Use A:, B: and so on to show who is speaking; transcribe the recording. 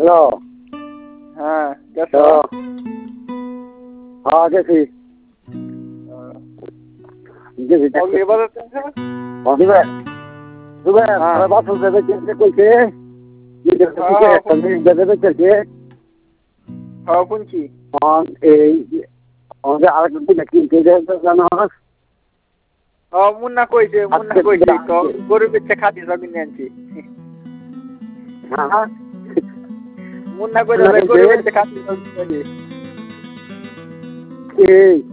A: Hello.
B: হ্যাঁ গেছো?
A: হ্যাঁ গেছি গেছি
B: কবে বাজার থেকে?
A: দিবে দিবে
B: হ্যাঁ।
A: বাসন দেবে কিনতে কইছে দেবে কিনতে
B: হ্যাঁ শুনছি।
A: এই আমাদের আরেকদিন কিনতে জানো
B: মুন্না কইছে গরু বেচে খাতি সব কিনে আনছি।
A: হ্যাঁ
B: মুন্না কইছে গরু বেচে খাতি সব কিনে আনছি।
A: এই